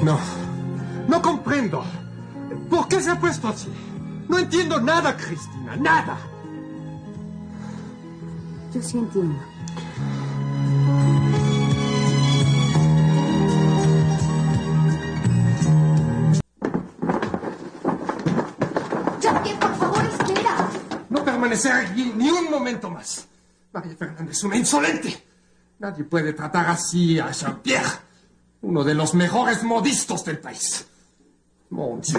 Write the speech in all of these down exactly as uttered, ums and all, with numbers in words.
No, no comprendo. ¿Por qué se ha puesto así? No entiendo nada, Cristina, nada. Yo sí entiendo. Jean-Pierre, por favor, espera. No permanecer aquí ni un momento más. María Fernanda es una insolente. Nadie puede tratar así a Jean-Pierre, uno de los mejores modistos del país. Mon Dieu.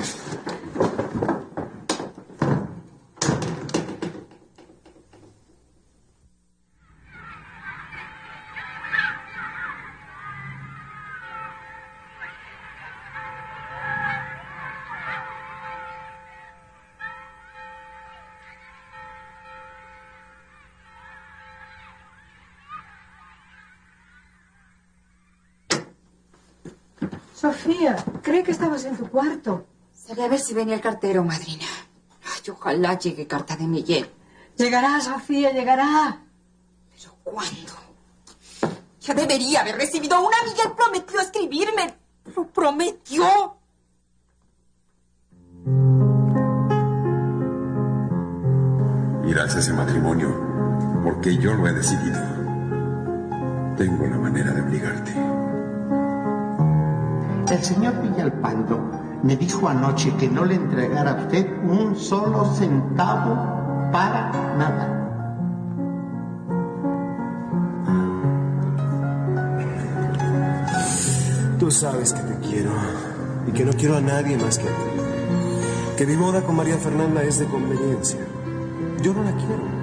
Sofía, creí que estabas en tu cuarto. Salí a ver si venía el cartero, madrina. Ay, ojalá llegue carta de Miguel. Llegará, Sofía, llegará. ¿Pero cuándo? Ya debería haber recibido una. Miguel prometió escribirme. Lo prometió. Irás a ese matrimonio porque yo lo he decidido. Tengo la manera de obligarte. El señor Villalpando me dijo anoche que no le entregara a usted un solo centavo para nada. Tú sabes que te quiero y que no quiero a nadie más que a ti. Que mi boda con María Fernanda es de conveniencia. Yo no la quiero.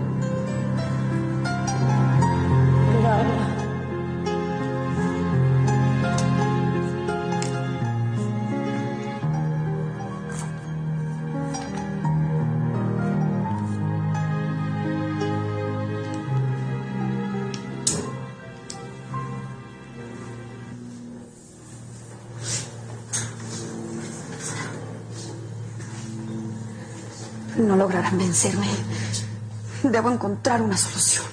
No lograrán vencerme. Debo encontrar una solución.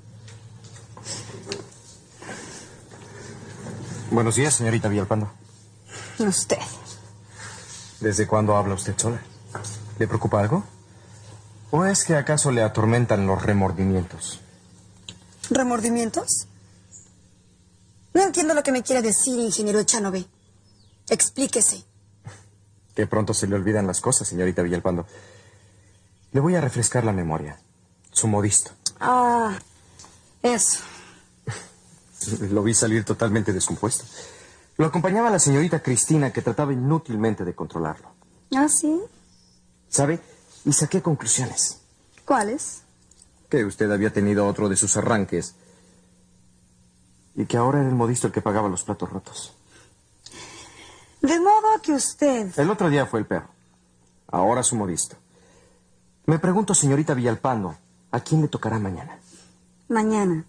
Buenos días, señorita Villalpando. Usted. ¿Desde cuándo habla usted sola? ¿Le preocupa algo? ¿O es que acaso le atormentan los remordimientos? ¿Remordimientos? No entiendo lo que me quiere decir, ingeniero Echanove. Explíquese. Que pronto se le olvidan las cosas, señorita Villalpando. Le voy a refrescar la memoria. Su modisto. Ah, eso. Lo vi salir totalmente descompuesto. Lo acompañaba la señorita Cristina, que trataba inútilmente de controlarlo. ¿Ah, sí? ¿Sabe? Y saqué conclusiones. ¿Cuáles? Que usted había tenido otro de sus arranques. Y que ahora era el modisto el que pagaba los platos rotos. De modo que usted... El otro día fue el perro. Ahora su modisto. Me pregunto, señorita Villalpando, ¿a quién le tocará mañana? Mañana.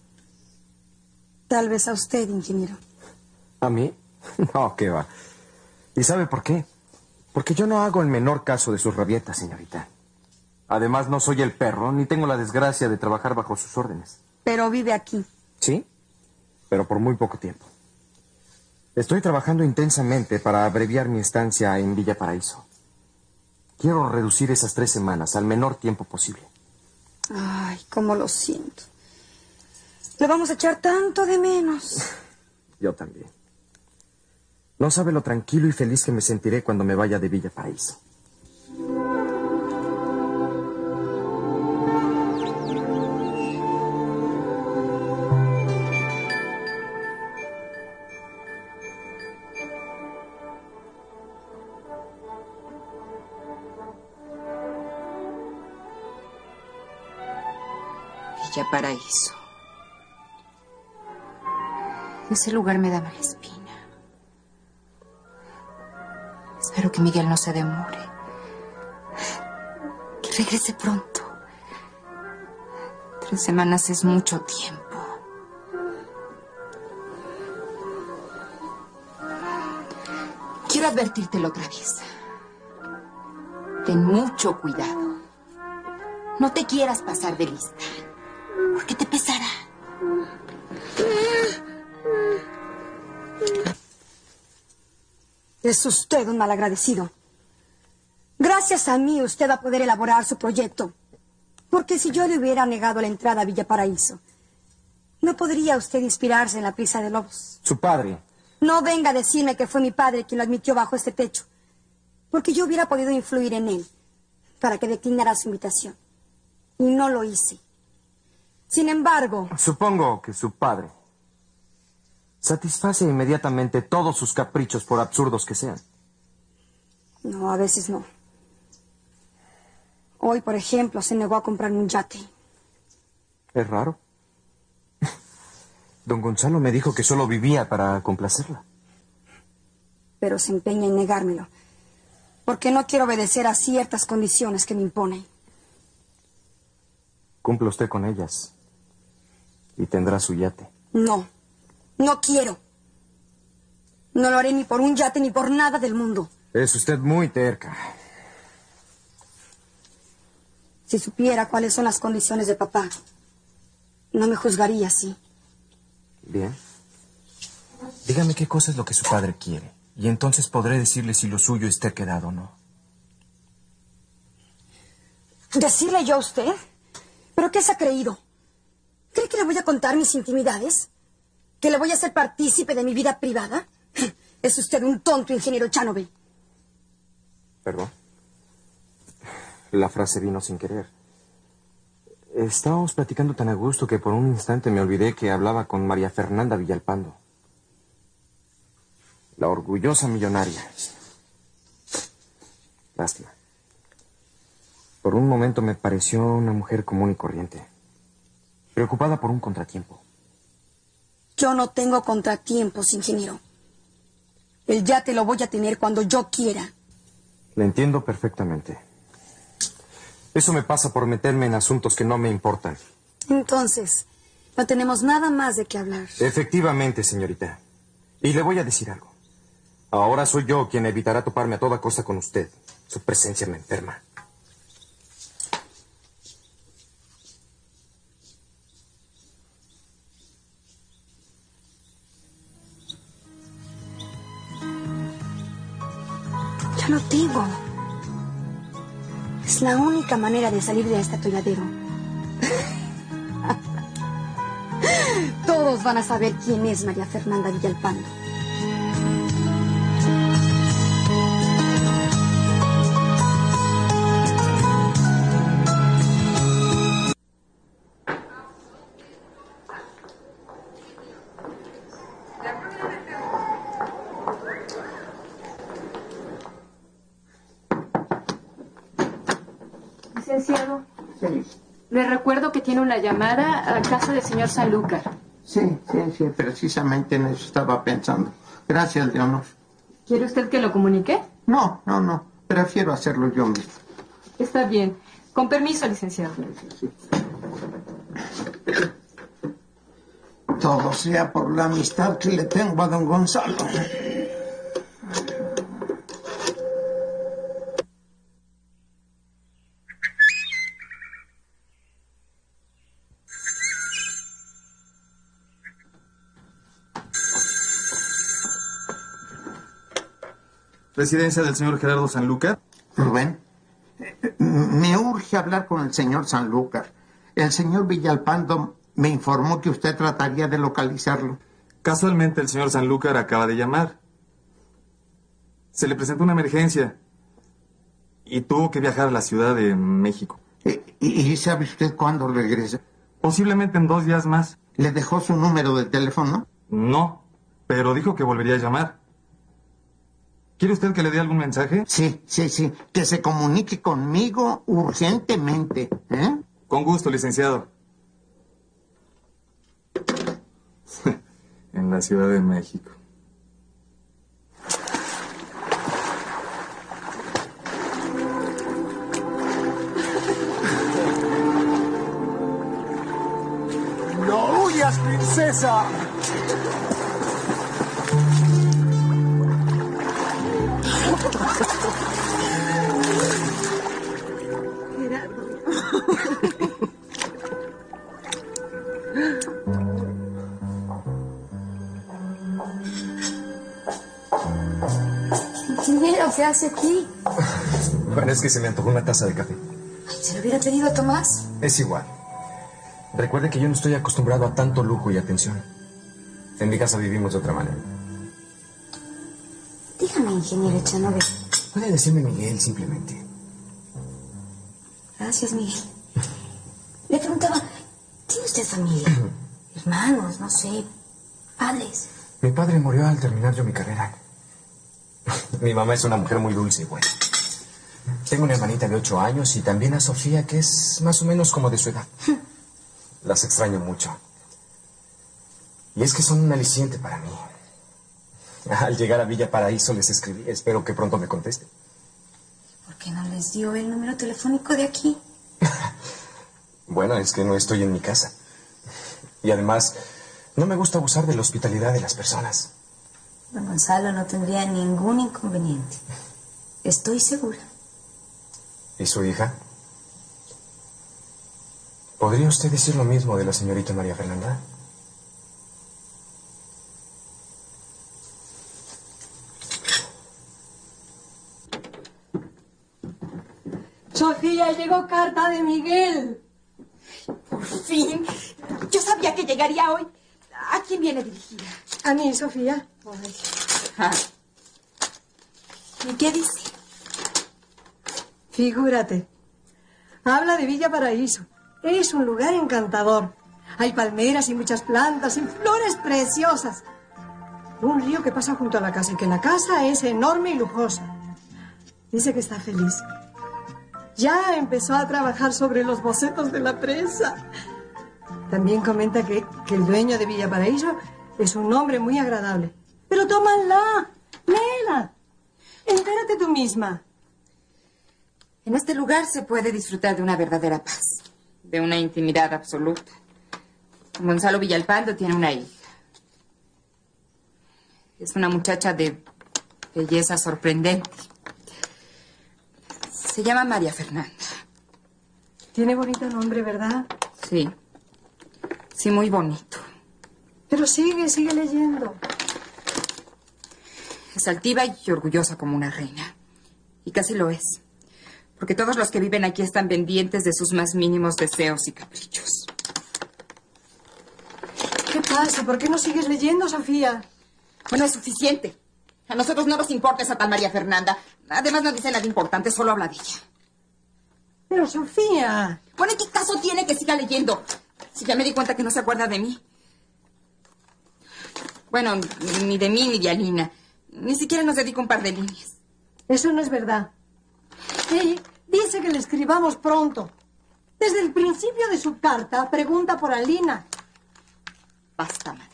Tal vez a usted, ingeniero. ¿A mí? No, qué va. ¿Y sabe por qué? Porque yo no hago el menor caso de sus rabietas, señorita. Además, no soy el perro, ni tengo la desgracia de trabajar bajo sus órdenes. Pero vive aquí. Sí, pero por muy poco tiempo. Estoy trabajando intensamente para abreviar mi estancia en Villa Paraíso. Quiero reducir esas tres semanas al menor tiempo posible. Ay, cómo lo siento. Le vamos a echar tanto de menos. Yo también. No sabe lo tranquilo y feliz que me sentiré cuando me vaya de Villa Paraíso. Villa Paraíso. Ese lugar me da mala espina. Espero que Miguel no se demore. Que regrese pronto. Tres semanas es mucho tiempo. Quiero advertírtelo otra vez. Ten mucho cuidado. No te quieras pasar de lista, porque te pesará. Es usted un malagradecido. Gracias a mí usted va a poder elaborar su proyecto. Porque si yo le hubiera negado la entrada a Villa Paraíso, no podría usted inspirarse en la prisa de lobos. Su padre. No venga a decirme que fue mi padre quien lo admitió bajo este techo. Porque yo hubiera podido influir en él para que declinara su invitación. Y no lo hice. Sin embargo... Supongo que su padre satisface inmediatamente todos sus caprichos, por absurdos que sean. No, a veces no. Hoy, por ejemplo, se negó a comprarme un yate. Es raro. Don Gonzalo me dijo que solo vivía para complacerla. Pero se empeña en negármelo. Porque no quiero obedecer a ciertas condiciones que me imponen. Cumpla usted con ellas y tendrá su yate. No, no quiero. No lo haré ni por un yate ni por nada del mundo. Es usted muy terca. Si supiera cuáles son las condiciones de papá, no me juzgaría así. Bien. Dígame qué cosa es lo que su padre quiere, y entonces podré decirle si lo suyo es terquedad o no. ¿Decirle yo a usted? ¿Pero qué se ha creído? ¿Cree que le voy a contar mis intimidades? ¿Que le voy a hacer partícipe de mi vida privada? Es usted un tonto, ingeniero Chanove. Perdón. La frase vino sin querer. Estábamos platicando tan a gusto que por un instante me olvidé que hablaba con María Fernanda Villalpando. La orgullosa millonaria. Lástima. Por un momento me pareció una mujer común y corriente, preocupada por un contratiempo. Yo no tengo contratiempos, ingeniero. El yate lo voy a tener cuando yo quiera. Le entiendo perfectamente. Eso me pasa por meterme en asuntos que no me importan. Entonces, no tenemos nada más de qué hablar. Efectivamente, señorita. Y le voy a decir algo. Ahora soy yo quien evitará toparme a toda costa con usted. Su presencia me enferma. Ya lo tengo. Es la única manera de salir de este atolladero. Todos van a saber quién es María Fernanda Villalpando. Licenciado, Sí, le recuerdo que tiene una llamada a casa del señor Sanlúcar. sí, sí, sí, precisamente en eso estaba pensando. Gracias, Leonor. ¿Quiere usted que lo comunique? No, no, no, prefiero hacerlo yo mismo. Está bien. Con permiso, licenciado. Sí. Todo sea por la amistad que le tengo a don Gonzalo. ¿Residencia del señor Gerardo Sanlúcar? Rubén, eh, me urge hablar con el señor Sanlúcar. El señor Villalpando me informó que usted trataría de localizarlo. Casualmente el señor Sanlúcar acaba de llamar. Se le presentó una emergencia y tuvo que viajar a la Ciudad de México. Eh, ¿Y, y sabe usted cuándo regresa? Posiblemente en dos días más. ¿Le dejó su número de teléfono? No, pero dijo que volvería a llamar. ¿Quiere usted que le dé algún mensaje? Sí, sí, sí. Que se comunique conmigo urgentemente. ¿Eh? Con gusto, licenciado. En la Ciudad de México. ¡No huyas, princesa! ¿Pero qué hace aquí? Bueno, es que se me antojó una taza de café. Ay, ¿se lo hubiera pedido a Tomás? Es igual. Recuerde que yo no estoy acostumbrado a tanto lujo y atención. En mi casa vivimos de otra manera. Dígame, ingeniero Echanove. Puede decirme Miguel simplemente. Gracias, Miguel. Le preguntaba, ¿tiene usted familia? Hermanos, no sé, padres. Mi padre murió al terminar yo mi carrera. Mi mamá es una mujer muy dulce y buena. Tengo una hermanita de ocho años y también a Sofía, que es más o menos como de su edad. Las extraño mucho. Y es que son un aliciente para mí. Al llegar a Villa Paraíso les escribí. Espero que pronto me contesten. ¿Por qué no les dio el número telefónico de aquí? Bueno, es que no estoy en mi casa. Y además, no me gusta abusar de la hospitalidad de las personas. Don Gonzalo no tendría ningún inconveniente. Estoy segura. ¿Y su hija? ¿Podría usted decir lo mismo de la señorita María Fernanda? Sofía, llegó carta de Miguel. Por fin. Yo sabía que llegaría hoy. ¿A quién viene dirigida? A mí, Sofía. Ay. Ah. ¿Y qué dice? Figúrate. Habla de Villa Paraíso. Es un lugar encantador. Hay palmeras y muchas plantas y flores preciosas. Un río que pasa junto a la casa y que la casa es enorme y lujosa. Dice que está feliz. Ya empezó a trabajar sobre los bocetos de la presa. También comenta que, que el dueño de Villa Paraíso es un hombre muy agradable. Pero tómala, léela. Entérate tú misma. En este lugar se puede disfrutar de una verdadera paz, de una intimidad absoluta. Gonzalo Villalpando tiene una hija. Es una muchacha de belleza sorprendente. Se llama María Fernanda. Tiene bonito nombre, ¿verdad? Sí. Sí, muy bonito. Pero sigue, sigue leyendo. Es altiva y orgullosa como una reina. Y casi lo es. Porque todos los que viven aquí están pendientes de sus más mínimos deseos y caprichos. ¿Qué pasa? ¿Por qué no sigues leyendo, Sofía? Bueno, es suficiente. A nosotros no nos importa esa tal María Fernanda. Además, no dice nada importante, solo habla de ella. Pero, Sofía... Bueno, ¿y qué caso tiene que siga leyendo? Si ya me di cuenta que no se acuerda de mí. Bueno, ni de mí ni de Alina. Ni siquiera nos dedica un par de líneas. Eso no es verdad. Sí, dice que le escribamos pronto. Desde el principio de su carta pregunta por Alina. Basta, Marina.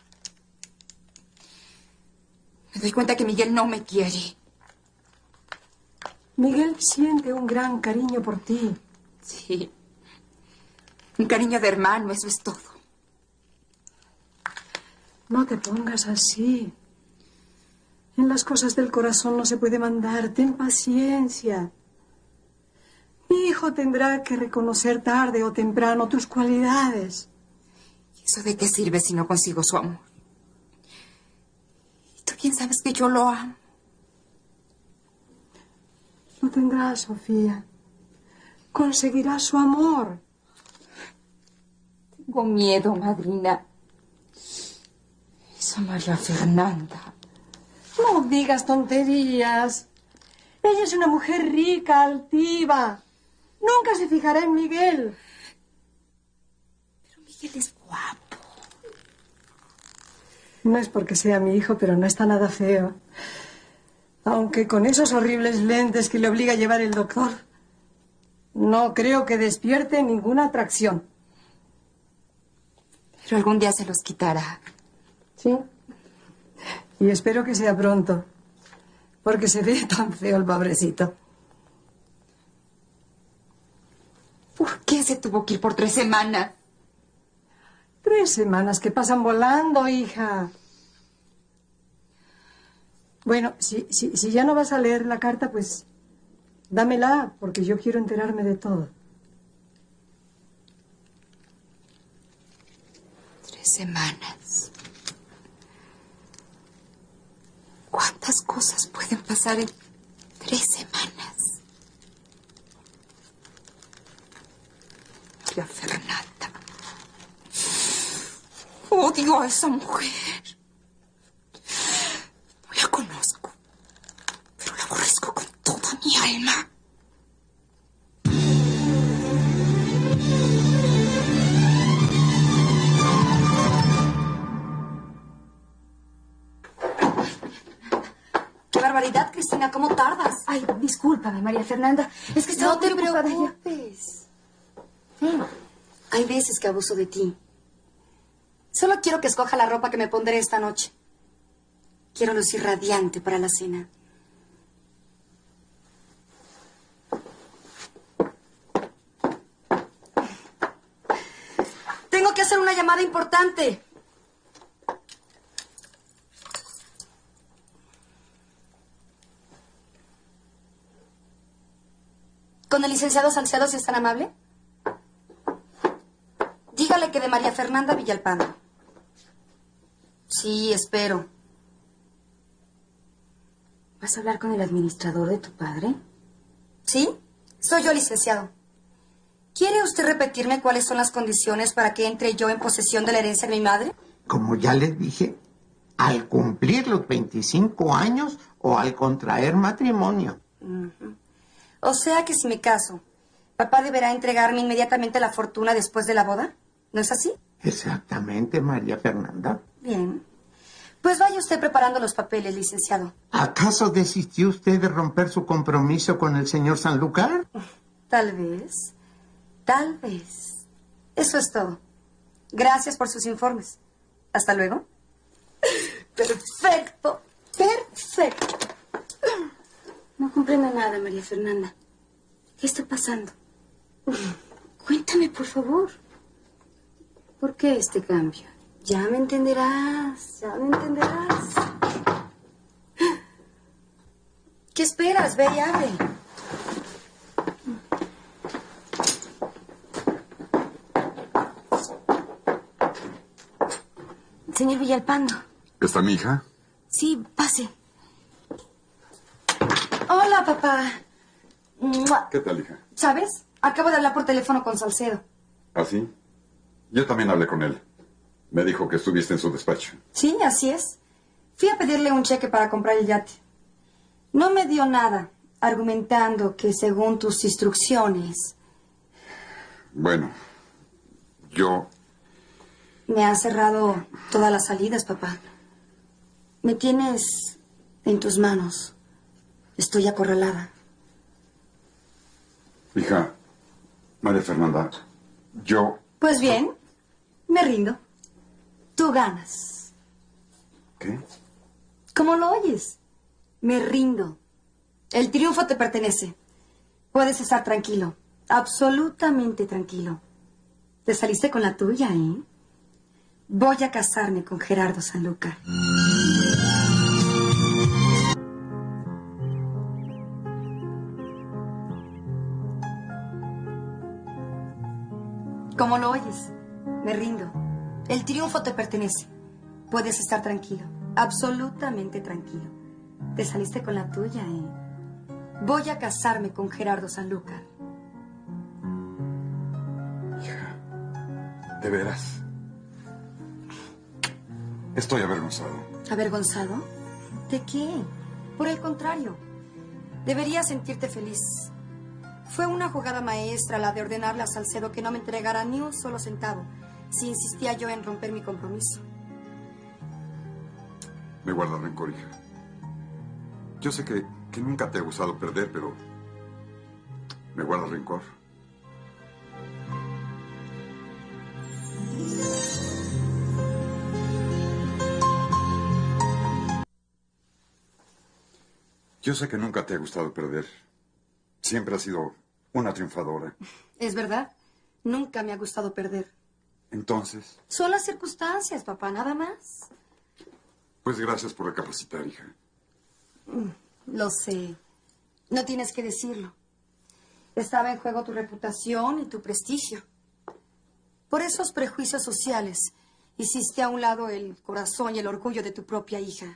Me doy cuenta que Miguel no me quiere. Miguel siente un gran cariño por ti. Sí. Un cariño de hermano, eso es todo. No te pongas así. En las cosas del corazón no se puede mandar. Ten paciencia. Mi hijo tendrá que reconocer tarde o temprano tus cualidades. ¿Y eso de qué sirve si no consigo su amor? ¿Y tú bien sabes que yo lo amo? Lo tendrás, Sofía. Conseguirás su amor. Tengo miedo, madrina. Esa María Fernanda. No digas tonterías. Ella es una mujer rica, altiva. Nunca se fijará en Miguel. Pero Miguel es guapo. No es porque sea mi hijo, pero no está nada feo. Aunque con esos horribles lentes que le obliga a llevar el doctor, no creo que despierte ninguna atracción. Pero algún día se los quitará. Sí. Y espero que sea pronto, porque se ve tan feo el pobrecito. ¿Por qué se tuvo que ir por tres semanas? Tres semanas que pasan volando, hija. Bueno, si, si, si ya no vas a leer la carta, pues dámela, porque yo quiero enterarme de todo. Tres semanas. ¿Cuántas cosas pueden pasar en Odio a esa mujer. No la conozco, pero la aborrezco con toda mi alma. ¡Qué barbaridad, Cristina! ¿Cómo tardas? Ay, discúlpame, María Fernanda. Es que estaba No te muy ocupada. preocupes. Mm. Hay veces que abuso de ti. Solo quiero que escoja la ropa que me pondré esta noche. Quiero lucir radiante para la cena. Tengo que hacer una llamada importante. ¿Con el licenciado Salcedo, si es tan amable? Dígale que de María Fernanda Villalpando. Sí, espero. ¿Vas a hablar con el administrador de tu padre? Sí, soy yo, licenciado. ¿Quiere usted repetirme cuáles son las condiciones para que entre yo en posesión de la herencia de mi madre? Como ya les dije, al cumplir los veinticinco años o al contraer matrimonio. Uh-huh. O sea que si me caso, papá deberá entregarme inmediatamente la fortuna después de la boda. ¿No es así? Exactamente, María Fernanda. Bien. Pues vaya usted preparando los papeles, licenciado. ¿Acaso desistió usted de romper su compromiso con el señor Sanlúcar? Tal vez. Tal vez. Eso es todo. Gracias por sus informes. Hasta luego. Perfecto. Perfecto. No comprendo nada, María Fernanda. ¿Qué está pasando? Cuéntame, por favor. ¿Por qué este cambio? Ya me entenderás, ya me entenderás. ¿Qué esperas? Ve y abre. Señor Villalpando. ¿Está mi hija? Sí, pase. Hola, papá. ¿Qué tal, hija? ¿Sabes? Acabo de hablar por teléfono con Salcedo. ¿Ah, sí? Yo también hablé con él. Me dijo que estuviste en su despacho. Sí, así es. Fui a pedirle un cheque para comprar el yate. No me dio nada, argumentando que según tus instrucciones... Bueno, yo... Me han cerrado todas las salidas, papá. Me tienes en tus manos. Estoy acorralada. Hija, María Fernanda, yo... Pues bien, me rindo. Tú ganas. ¿Qué? ¿Cómo lo oyes? Me rindo. El triunfo te pertenece. Puedes estar tranquilo. Absolutamente tranquilo. Te saliste con la tuya, ¿eh? Voy a casarme con Gerardo Sanlúcar. ¿Cómo lo oyes? Me rindo. El triunfo te pertenece. Puedes estar tranquilo. Absolutamente tranquilo. Te saliste con la tuya, ¿eh? Voy a casarme con Gerardo Sanlúcar. Hija, ¿de veras? Estoy avergonzado. ¿Avergonzado? ¿De qué? Por el contrario. Deberías sentirte feliz. Fue una jugada maestra la de ordenarle a Salcedo que no me entregara ni un solo centavo si insistía yo en romper mi compromiso. Me guarda rencor, hija. Yo sé que, que nunca te ha gustado perder, pero... me guarda rencor. Yo sé que nunca te ha gustado perder. Siempre has sido una triunfadora. Es verdad. Nunca me ha gustado perder. Entonces, Son las circunstancias, papá, nada más. pues gracias por recapacitar, hija. Lo sé. No tienes que decirlo. Estaba en juego tu reputación y tu prestigio. Por esos prejuicios sociales, hiciste a un lado el corazón y el orgullo de tu propia hija.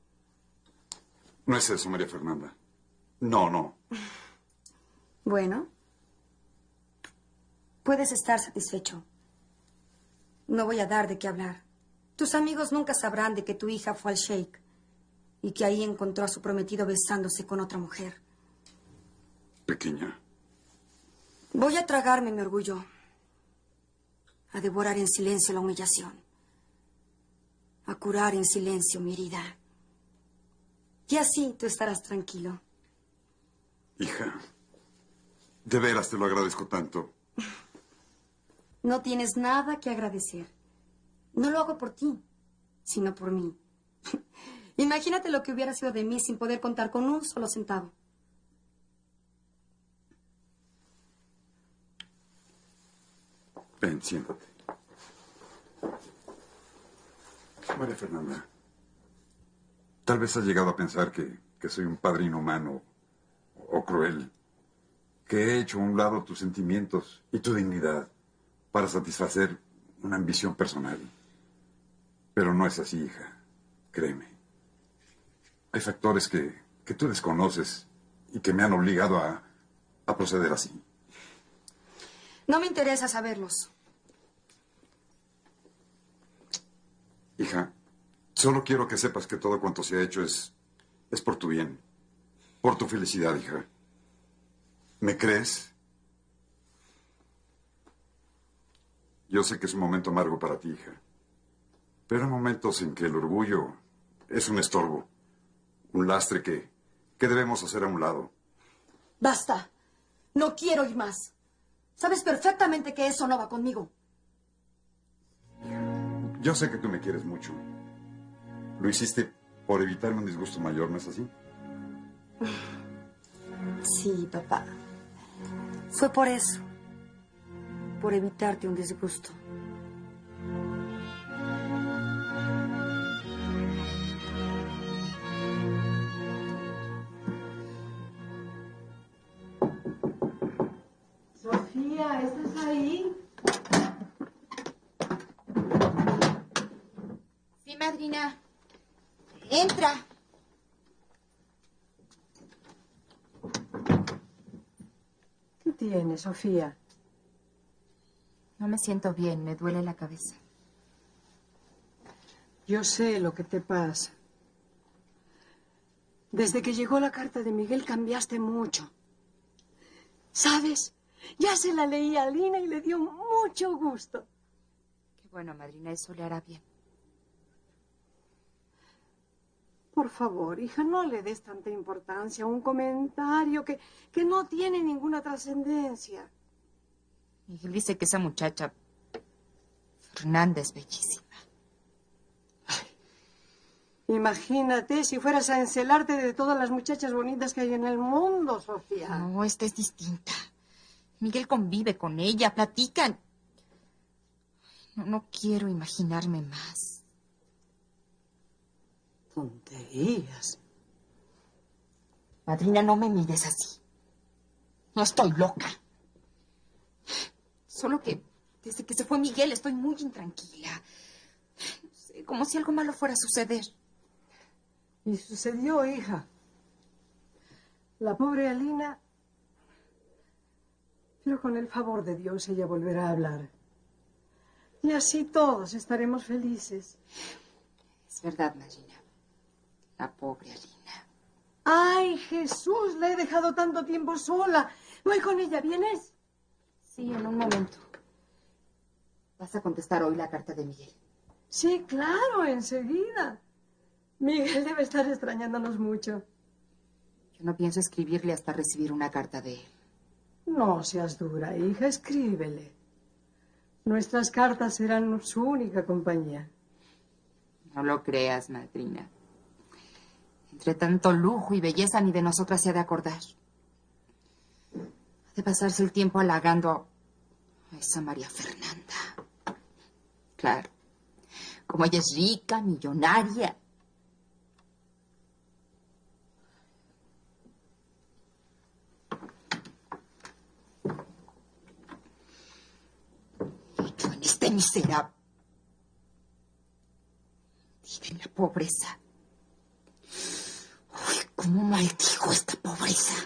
No es eso, María Fernanda. No, no. Bueno, puedes estar satisfecho. No voy a dar de qué hablar. Tus amigos nunca sabrán de que tu hija fue al Sheikh y que ahí encontró a su prometido besándose con otra mujer. Pequeña. Voy a tragarme mi orgullo, a devorar en silencio la humillación, a curar en silencio mi herida. Y así tú estarás tranquilo. Hija, de veras te lo agradezco tanto. No tienes nada que agradecer. No lo hago por ti, sino por mí. Imagínate lo que hubiera sido de mí sin poder contar con un solo centavo. Ven, siéntate. María Fernanda, tal vez has llegado a pensar que, que soy un padre inhumano o cruel, que he hecho a un lado tus sentimientos y tu dignidad para satisfacer una ambición personal. Pero no es así, hija. Créeme. Hay factores que, que tú desconoces y que me han obligado a, a proceder así. No me interesa saberlos. Hija, solo quiero que sepas que todo cuanto se ha hecho es, es por tu bien, por tu felicidad, hija. ¿Me crees? Yo sé que es un momento amargo para ti, hija. Pero hay momentos en que el orgullo es un estorbo, un lastre que, que debemos hacer a un lado. Basta. No quiero ir más. Sabes perfectamente que eso no va conmigo. Yo sé que tú me quieres mucho. Lo hiciste por evitarme un disgusto mayor, ¿no es así? Sí, papá. Fue por eso. Por evitarte un disgusto. Sofía, ¿estás ahí? Sí, madrina. Entra. ¿Qué tienes, Sofía? No me siento bien, me duele la cabeza. Yo sé lo que te pasa. Desde que llegó la carta de Miguel cambiaste mucho. ¿Sabes? Ya se la leí a Lina y le dio mucho gusto. Qué bueno, madrina, eso le hará bien. Por favor, hija, no le des tanta importancia a un comentario que, que no tiene ninguna trascendencia. Miguel dice que esa muchacha, Fernanda, es bellísima. Imagínate si fueras a encelarte de todas las muchachas bonitas que hay en el mundo, Sofía. No, esta es distinta. Miguel convive con ella, platican. No, no quiero imaginarme más. Tonterías. Madrina, no me mires así. No estoy loca. Solo que desde que se fue Miguel estoy muy intranquila. No sé, como si algo malo fuera a suceder. Y sucedió, hija. La pobre Alina... Pero con el favor de Dios ella volverá a hablar. Y así todos estaremos felices. Es verdad, madrina. La pobre Alina. ¡Ay, Jesús! La he dejado tanto tiempo sola. Voy con ella, ¿vienes? Sí, en un momento. ¿Vas a contestar hoy la carta de Miguel? Sí, claro, enseguida. Miguel debe estar extrañándonos mucho. Yo no pienso escribirle hasta recibir una carta de él. No seas dura, hija, escríbele. Nuestras cartas serán su única compañía. No lo creas, madrina. Entre tanto lujo y belleza ni de nosotras se ha de acordar. Ha de pasarse el tiempo halagando a esa María Fernanda. Claro. Como ella es rica, millonaria. Y yo en este miserable. Vive en la pobreza. Uy, cómo maldijo esta pobreza.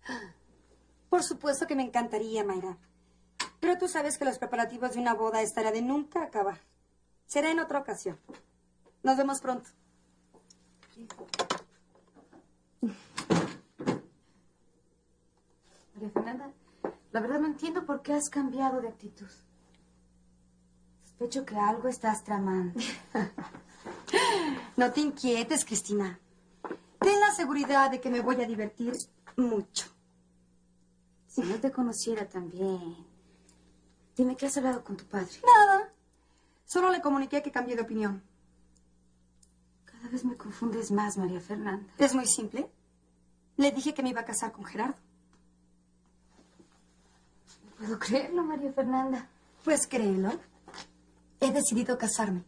Por supuesto que me encantaría, Mayra. Pero tú sabes que los preparativos de una boda estará de nunca acabar. Será en otra ocasión. Nos vemos pronto. María Fernanda, la verdad no entiendo por qué has cambiado de actitud. Sospecho que algo estás tramando. No te inquietes, Cristina. Ten la seguridad de que me voy a divertir mucho. Si no te conociera tan bien, dime qué has hablado con tu padre. Nada. Solo le comuniqué que cambié de opinión. Cada vez me confundes más, María Fernanda. Es muy simple. Le dije que me iba a casar con Gerardo. No puedo creerlo, María Fernanda. Pues créelo. He decidido casarme.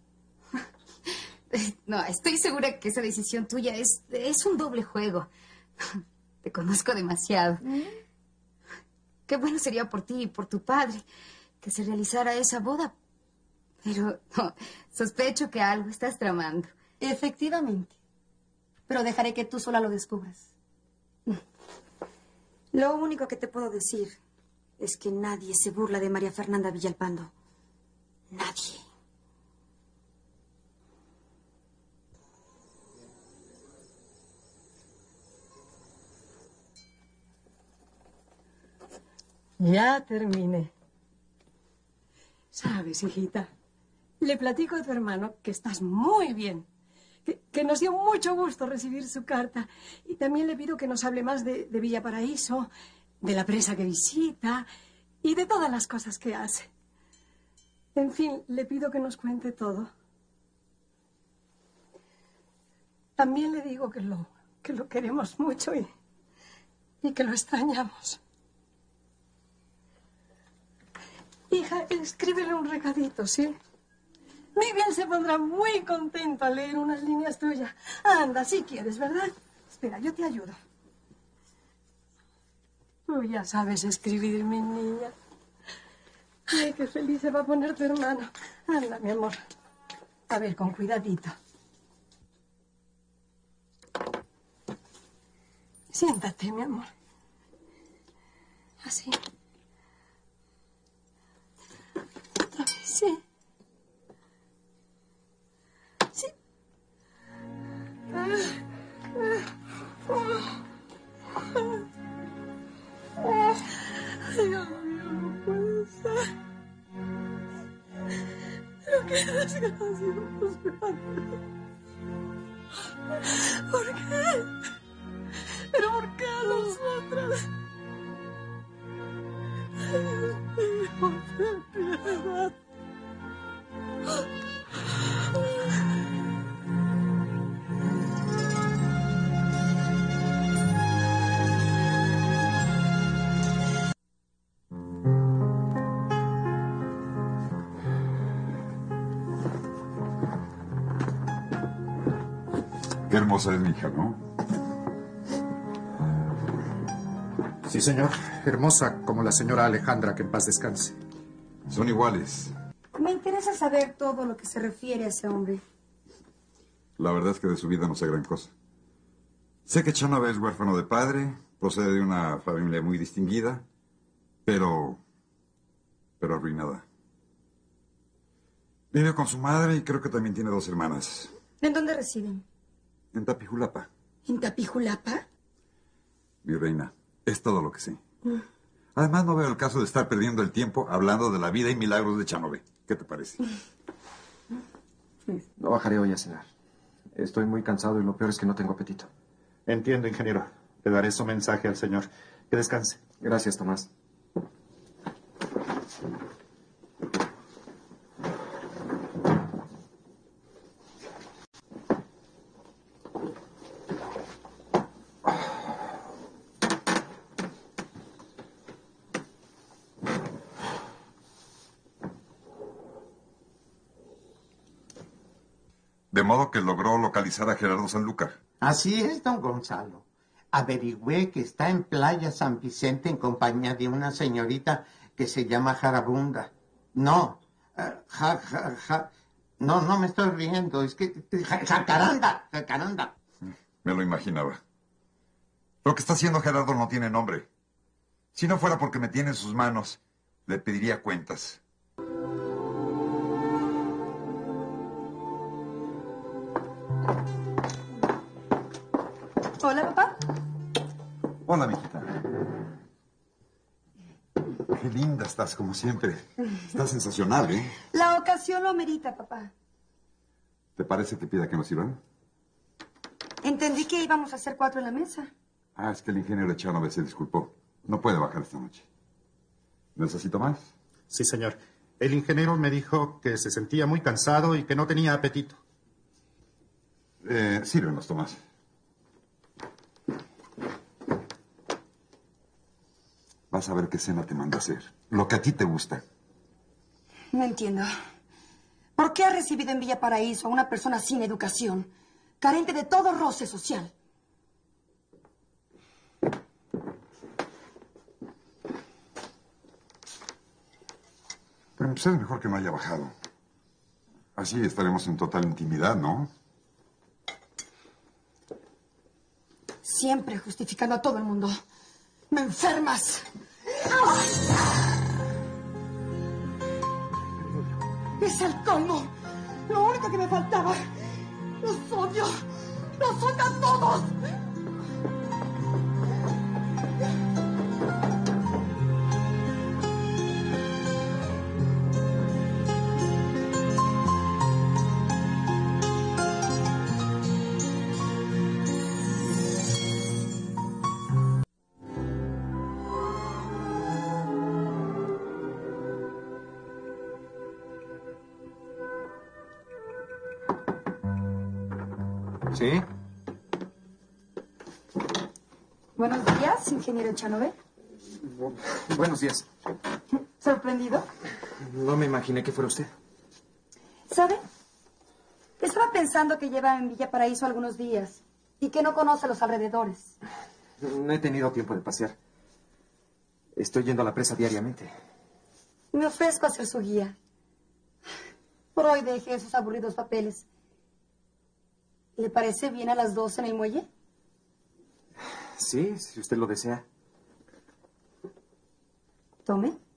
No, estoy segura que esa decisión tuya es, es un doble juego. Te conozco demasiado. ¿Mm? Qué bueno sería por ti y por tu padre que se realizara esa boda. Pero no, sospecho que algo estás tramando. Efectivamente. Pero dejaré que tú sola lo descubras. Lo único que te puedo decir es que nadie se burla de María Fernanda Villalpando. Nadie. Ya terminé. Sabes, hijita, le platico a tu hermano que estás muy bien, que, que nos dio mucho gusto recibir su carta. Y también le pido que nos hable más de, de Villa Paraíso, de la presa que visita y de todas las cosas que hace. En fin, le pido que nos cuente todo. También le digo que lo, que lo queremos mucho y, y que lo extrañamos. Hija, escríbele un recadito, ¿sí? Miguel se pondrá muy contento al leer unas líneas tuyas. Anda, si quieres, ¿verdad? Espera, yo te ayudo. Tú ya sabes escribir, mi niña. Ay, qué feliz se va a poner tu hermano. Anda, mi amor. A ver, con cuidadito. Siéntate, mi amor. Así. Otra vez, sí. Sí. Ay, Dios mío, no puede ser. Pero qué desgracia nos pasa. ¿Por qué? ¿Pero por qué a nosotras? Ay, Dios mío, ten piedad. Qué hermosa es mi hija, ¿no? Sí, señor. Hermosa como la señora Alejandra, que en paz descanse. Son iguales. Me interesa saber todo lo que se refiere a ese hombre. La verdad es que de su vida no sé gran cosa. Sé que Chanove es huérfano de padre, procede de una familia muy distinguida, pero... pero arruinada. Vive con su madre y creo que también tiene dos hermanas. ¿En dónde residen? En Tapijulapa. ¿En Tapijulapa? Mi reina, es todo lo que sé. Mm. Además, no veo el caso de estar perdiendo el tiempo hablando de la vida y milagros de Chanove. ¿Qué te parece? No bajaré hoy a cenar. Estoy muy cansado y lo peor es que no tengo apetito. Entiendo, ingeniero. Le daré su mensaje al señor. Que descanse. Gracias, Tomás. De modo que logró localizar a Gerardo Sanlúcar. Así es, don Gonzalo. Averigüé que está en Playa San Vicente en compañía de una señorita que se llama Jarabunda. No, uh, ja, ja, ja. No, no me estoy riendo, es que... Ja, jacaranda, jacaranda. Me lo imaginaba. Lo que está haciendo Gerardo no tiene nombre. Si no fuera porque me tiene en sus manos, le pediría cuentas. Hola, papá. Hola, mijita. Qué linda estás, como siempre. Estás sensacional, ¿eh? La ocasión lo amerita, papá. ¿Te parece que pida que nos sirvan? Entendí que íbamos a hacer cuatro en la mesa. Ah, es que el ingeniero Echanove se disculpó. No puede bajar esta noche. ¿Necesito más? Sí, señor. El ingeniero me dijo que se sentía muy cansado y que no tenía apetito. Eh, sírvenos, Tomás. Vas a ver qué cena te manda hacer. Lo que a ti te gusta. No entiendo. ¿Por qué ha recibido en Villa Paraíso a una persona sin educación, carente de todo roce social? Pero pues es mejor que no haya bajado. Así estaremos en total intimidad, ¿no? Siempre justificando a todo el mundo. ¡Me enfermas! ¡Es el colmo! Lo único que me faltaba. ¡Los odio! ¡Los odio a todos! ¿Sí? Buenos días, ingeniero Echanove. Buenos días. ¿Sorprendido? No me imaginé que fuera usted. ¿Sabe? Estaba pensando que lleva en Villa Paraíso algunos días y que no conoce los alrededores. No he tenido tiempo de pasear. Estoy yendo a la presa diariamente. Me ofrezco a ser su guía. Por hoy deje esos aburridos papeles. ¿Le parece bien a las doce en el muelle? Sí, si usted lo desea. Tome.